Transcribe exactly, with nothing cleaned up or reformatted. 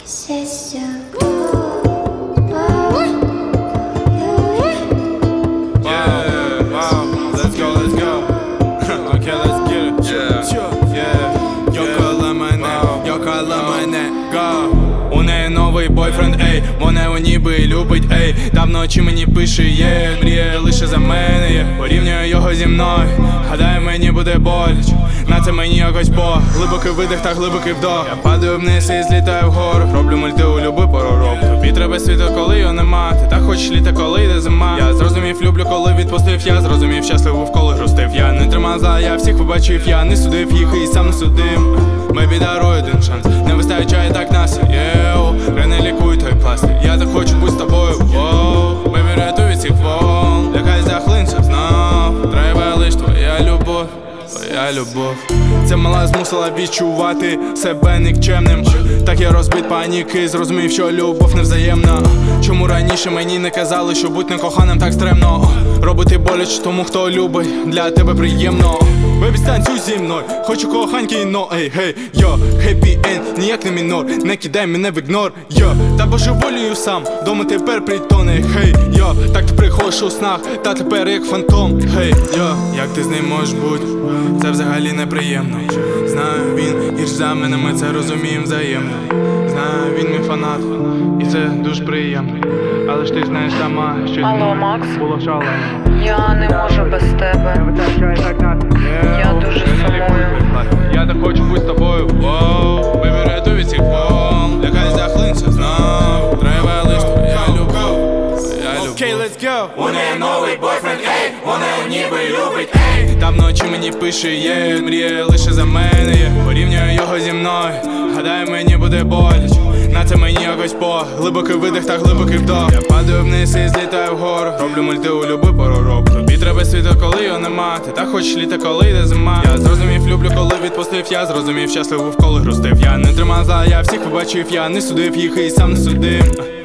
C'est sûr. У неї новий бойфренд, ей, вона його ніби любить, ей. Та вночі мені пише, є, мріє лише за мене, є. Порівнює його зі мною, гадаю, мені буде боляче. На це мені якось Бог, глибокий видих та глибокий вдох. Я падаю вниз і злітаю вгору, роблю мульти у люби пору року. Тобі треба світло, коли його нема, ти так хочеш літа, коли йде зима. Я зрозумів, люблю, коли відпустив, я зрозумів, щасливо вколи грустив. Я не тримав за, я всіх побачив, я не судив їх і сам не судим. Мебі дарує один шанс, не вистачає так нас, єу. Не лікуй той пластик, я так хочу бути з тобою, воу. Бебі, рятуй від цих волн, нехай захлинься знов. Треба лиш твоя любов, твоя любов. Ця мала змусила відчувати себе нікчемним. Так я розбит паніки, зрозумів, що любов невзаємна. Чому раніше мені не казали, що бути некоханим так стремно? Робити боляче тому, хто любить, для тебе приємно. Бебі, станцюй зі мною, хочу коханьки, но ей, гей, йо, хеппі енд, ніяк не мінор, не кидай мене в ігнор, йо. Та божеволію сам, дома тепер притони, хей, йо. Так ти приходиш у снах, та тепер як фантом, хей, йо. Як ти з ним можеш бути, це взагалі неприємно. Знаю, він гірш за мене, ми це розуміємо взаємно. Знаю, він мій фанат, і це дуже приємно. Але ж ти знаєш сама, що Алло, Макс? було шалено. Я не можу без тебе. Я дуже сумую. Я так хочу бути з тобою, воу. Бебі, рятуй від цих волн, нехай захлинься знов. Треба лиш твоя любов, твоя любов. Окей, let's go. У неї новий бойфренд, ей, вона його ніби любить, ей. Та вночі мені пише, є, мріє лише за мене, є. Порівнює його зі мною, гадаю, мені буде боляче. На це мені якось Бог, глибокий видих та глибокий вдох. Я падаю вниз і злітаю вгору, роблю мульти у люби пору року. Тобі треба світло, коли його нема, ти так хочеш літа, коли йде зима. Я зрозумів, люблю, коли відпустив, я зрозумів, щасливо вколи грустив. Я не тримав за, я всіх побачив, я не судив їх і сам не судив.